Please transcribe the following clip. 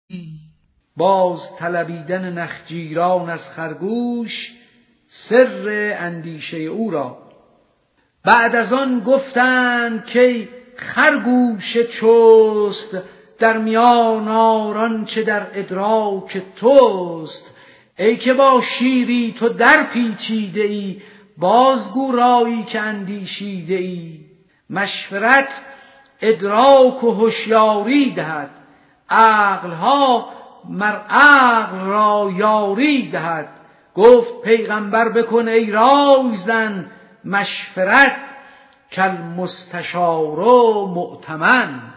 باز طلبیدن نخجیران از خرگوش سر اندیشه او را. بعد از آن گفتند که خرگوش چست، در میان آران چه در ادراک توست. ای که با شیری تو در پیچیده ای، بازگو رایی که اندیشیده ای. مشورت ادراک و هوشیاری دهد، عقلها مر عقل را یاری دهد. گفت پیغمبر بکن ای رای زن، مشورت کالمستشار مؤتمن.